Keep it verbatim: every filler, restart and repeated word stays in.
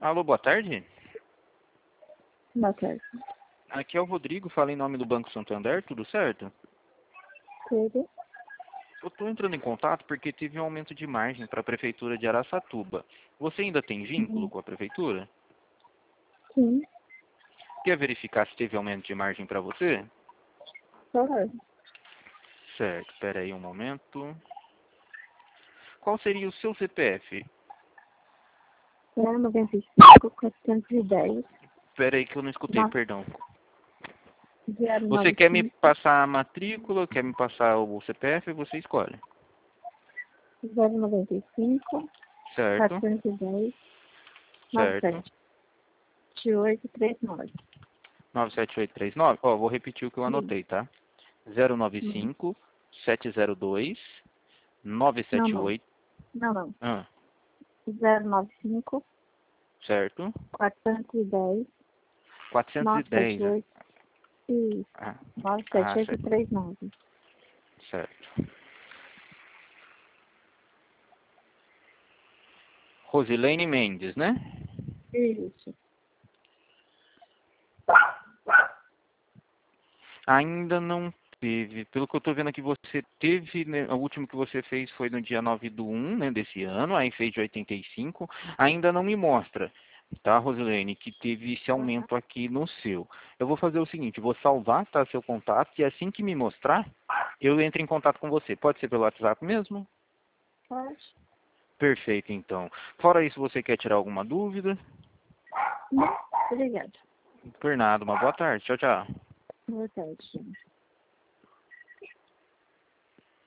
Alô, boa tarde. Boa tarde. Aqui é o Rodrigo, fala em nome do Banco Santander, tudo certo? Tudo? Eu estou entrando em contato porque tive um aumento de margem para a Prefeitura de Araçatuba. Você ainda tem vínculo Hum. com a Prefeitura? Sim. Quer verificar se teve aumento de margem para você? Claro. Certo, espera aí um momento. Qual seria o seu C P F? É noventa e cinco, quatrocentos e dez, Espera aí que eu não escutei, perdão. zero Você nove quer me cinco, passar a matrícula, quer me passar o C P F, você escolhe. zero noventa e cinco, Certo, quatrocentos e dez, nove certo. sete oito três nove. nove sete oito três nove? Ó, vou repetir o que eu Sim. anotei, tá? zero nove Hum. cinco, sete zero dois, nove Não, sete não. oito. Não, não. Ah, zero nove cinco, certo. quatrocentos e dez, quatrocentos e nove sete dez. oito e Ah, nove sete ah, oito certo. três nove. Certo. Rosilene Mendes, né? Isso. Ainda não teve. Pelo que eu estou vendo aqui, você teve, né, o último que você fez foi no dia nove do um, né, desse ano, aí fez de oitenta e cinco. Ainda não me mostra, tá, Rosilene, que teve esse Uhum. aumento aqui no seu. Eu vou fazer o seguinte, vou salvar, tá, seu contato, e assim que me mostrar, eu entro em contato com você. Pode ser pelo WhatsApp mesmo? Pode? Perfeito, então. Fora isso, você quer tirar alguma dúvida? Não. Obrigada. Por nada, uma boa tarde. Tchau, tchau. Boa tarde.